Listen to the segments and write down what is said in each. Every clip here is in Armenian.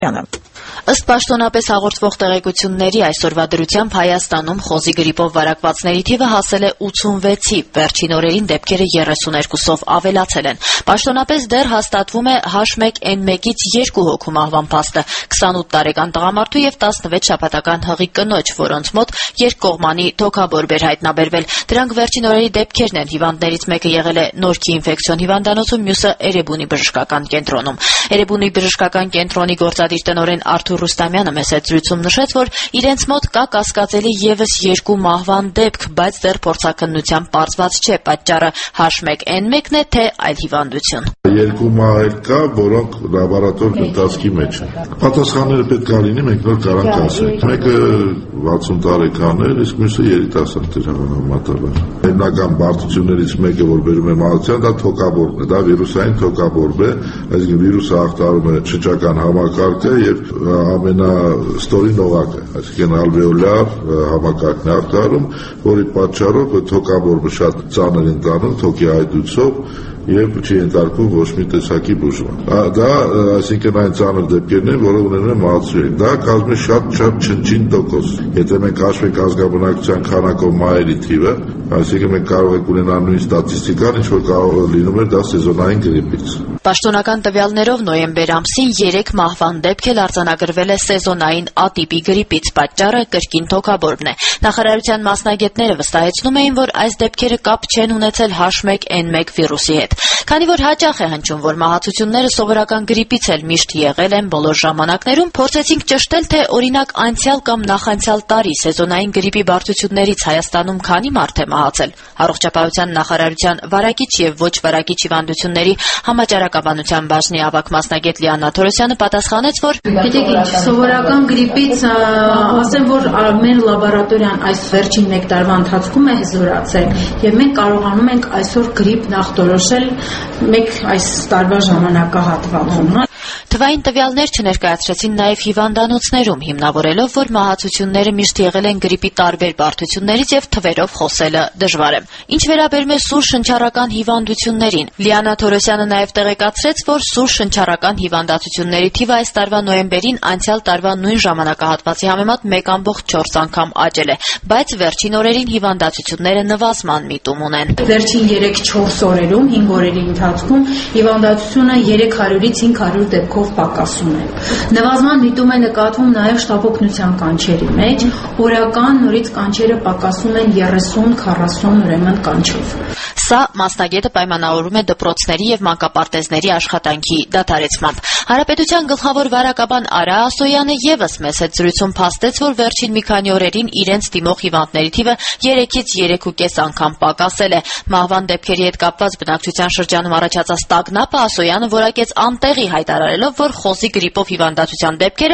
Ըստ պաշտոնապես հաղորդվող տեղեկությունների այսօրվա դրությամբ Հայաստանում խոզի գրիպով վարակվածների թիվը հասել է 86-ի, վերջին օրերին դեպքերը 32-ով ավելացել են։ Պաշտոնապես դեռ հաստատվում է H1N1-ից 2 հոգու մահվան փաստը՝ 28 տարեկան տղամարդու եւ 16 շաբաթական հղի կնոջ, որոնց մոտ երկկողմանի թոքաբորբ էր հայտնաբերվել։ Դրանք վերջին օրերի դեպքերն են։ Հիվանդներից մեկը եղել է Նորքի ինֆեկցիոն հիվանդանոցում, մյուսը Էրեբունի բժշկական կենտրոնում։ Էրեբունի բժշկական կենտրոնի գործադիր տնօրեն Արթուր Ռուստամյանը մեծ զրույցում նշեց, որ իրենց մոտ կա կասկածելի եւս 2 մահվան դեպք, բայց դեռ փորձաքննությամբ պարզված չէ պատճառը H1N1-ն է, թե այլ հիվանդություն։ 2 մահեր կա, որոնք լաբորատոր ընթացքի մեջ են։ Պատասխանները պետք է լինի, մենք նոր կարանք ասենք։ Մեկը 60 տարեկան է, իսկ մյուսը երիտասարդ է համատալար։ Հիմնական բարդություններից մեկը, որ բերում է մահացան, դա թոքաբորբն է, դա վիրուսային թոքաբորբ է, այսինքն վիրուսը ախտարում է շրջական համակարգը եւ ամենաստորին օղակը, այսինքն ալվեոլար համակարգն է ախտարում, որի պատճառով թոքաբորբը շատ ծանր ընկանում թոքի այդուցով եւ չի ենթարկվում ոչ մի տեսակի բուժում։ Դա այսինքն այն ծանր դեպքերն են, որը ունենում է մահացու։ Դա կազմում է շատ չնչին տոկոս։ Եթե մենք հաշվենք ազգաբնակության քանակով մահերի թիվը, այսինքն մենք կարող ենք ունենալ նույն ստատիստիկան, ինչ որ կարող լինում է դա սեզոնային գրիպից։ Պաշտոնական տվյալներով նոյեմբեր ամսին 3 մահվան դեպք էլ արձանագրվել է սեզոնային ատիպի գրիպից, պատճառը կրկին թոքաբորբն է։ Նախարարության մասնագետները վստահեցնում էին, որ այս դեպքերը կապ չեն ունեցել H1N1 վիրուսի հետ։ Քանի որ հաճախ է հնչում, որ մահացությունները սովորական գրիպից էլ միշտ եղել են բոլոր ժամանակներում, փորձեցինք ճշտել, թե օրինակ անցյալ կամ նախանցյալ տարի սեզոնային գրիպի բարդություններից Հայաստանում քանի մարդ է մահացել։ Առողջապահության նախարարության վարակիչ եւ ոչ վարակիչ հիվանդությունների համաճարակաբանության բաժնի ավագ մասնագետ Լիանա Թորոսյանը պատասխանեց, որ գիտեք ինչ, սովորական գրիպից ասեմ, որ մեր լաբորատորիան այս վերջին 1 տարվա ընթացքում է հզորացել եւ մենք կարողանում ենք այսօր գրիպ նախտորոշել մեկ այս տարվա ժամանակահատվածում։ Թվային տվյալներ չներկայացրեցին նաև հիվանդանոցներում, հիմնավորելով, որ մահացությունները միշտ եղել են գրիպի տարբեր բարդություններից եւ թվերով խոսելը դժվար է։ Ինչ վերաբերում է սուր շնչառական հիվանդություններին, Լիանա Թորոսյանը նաև տեղեկացրեց, որ սուր շնչառական հիվանդացությունների թիվը այս տարվա նոյեմբերին անցյալ տարվա նույն ժամանակահատվածի համեմատ 1.4 անգամ աճել է, բայց վերջին օրերին հիվանդացությունները նվազման միտում ունեն։ Վերջին 3-4 օրերում, 5 օրերի ընթացքում հիվանդացությունը 300-ից 500 դեպքով պակասում է։ Նվազման միտում է նկատվում նաև շտապօգնության կանչերի մեջ, օրական նորից կանչերը պակասում են 30-40 ուրեմն կանչով։ Սա մասնագետը պայմանավորում է դպրոցների եւ մանկապարտեզների աշխատանքի դադարեցմամբ։ Հանրապետության գլխավոր վարակաբան Արա Ասոյանը եւս մեծ զրույցում փաստեց, որ վերջին մի քանի օրերին իրենց դիմող հիվանդների թիվը 3-ից 3.5 անգամ պակասել է։ Մահվան դեպքերի հետ կապված բնակչության շրջանում առաջացած տագնապը Ասոյանը որակեց անտեղի, հայտարարելով, որ խոզի գրիպով հիվանդացության դեպքերը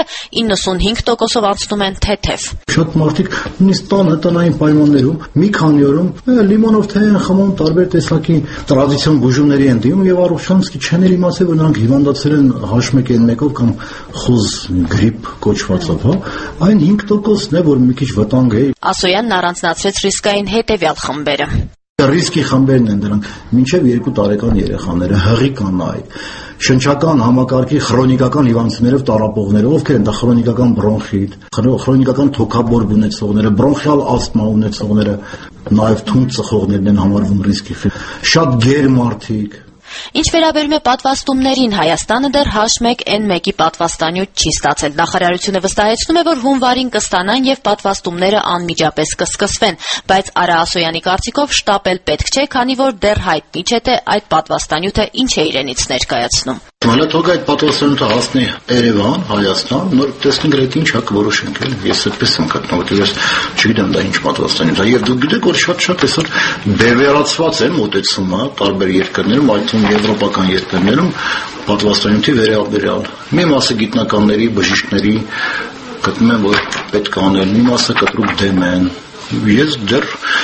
95%-ով անցնում են թեթև։ Շատ մարդիկ նույնիսկ տնային պայմաններում մի քանի օրում լիմոնով թե են խմում, տարբեր տեսակի տրադիցիոն բուժումների են դիմում եւ առողջանցքի չեն իմացել, որ նրանք հիվանդացել են H1N1-ով կամ խոզ գրիպ կոչվածով, հա, այն 5%-ն է, որ մի քիչ վտանգ է։ Ասոյանն առանձնացրեց ռիսկային հետեւյալ խմբերը։ Ռիսկի խմբերն են դրանք մինչև 2 տարեկան երեխաները, հղի կանայք, շնչական համակարգի քրոնիկական հիվանդություններով տառապողները, ովքեր են դա քրոնիկական բրոնխիտ, քրոնիկական թոքաբորբ ունեցողները, բրոնխիալ ասթմա ունեցողները, նաև թունդ ծխողներն են համարվում ռիսկի։ Շատ գեր մարդիկ։ Ինչ վերաբերում է պատվաստումներին, Հայաստանը դեռ H1N1-ի պատվաստանյութ չի ստացել։ Նախարարությունը վստահեցնում է, որ հունվարին կստանան եւ պատվաստումները անմիջապես կսկսվեն, բայց Արա Ասոյանի կարծիքով շտապել պետք չէ, քանի որ դեռ հայտնի չէ, թե այդ պատվաստանյութը ինչ է իրենից ներկայացնում։ Հələ թող այդ պատվաստանյութը հասնի Երևան, Հայաստան, նոր տեսնենք այդ ինչ կորոշենք, ես այդպես եմ կրկնում, որ ես չգիտեմ դա ինչ պատվաստանյութ է, եւ դուք գիտեք, որ շատ այսօր բևեռացված է մոտեցումը տարբեր երկրներում, այդ թվում եվրոպական երկրներում պատվաստանյութի վերաբերյալ։ Մի մասը գիտնականների, բժիշկների գտնում են, որ պետք է անել, մի մասը կտրուկ դեմ են։ Ես դեռ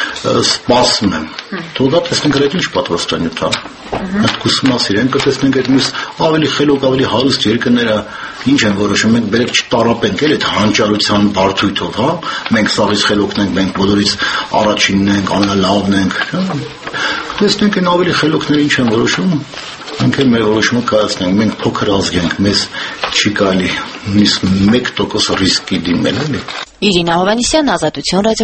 սպասում եմ։ Թող տեսնենք այդ ինչ պատվաստանյութ է։ Այդ կուսումնասիրենք, իրենք կտեսնենք այդ մյուս ավելի խելոք, ավելի հարուստ երկրները ինչ են որոշում, մենք բերեք չտարապենք էլ այդ հանճարության բարդույթով, հա։ Մենք սաղից խելոքն ենք, մենք բոլորից առաջինն ենք, ամենալավն ենք։ Տեսնենք այն ավելի խելոքները ինչ են որոշում։ Մենք էլ մեր որոշումը կայացնենք, մենք փոքր ազգ ենք, մեզ չի կարելի նույնիսկ 1% ռիսկի դիմել էլի։ Իրինա Հովհաննիսյան, Ազատություն ռադիո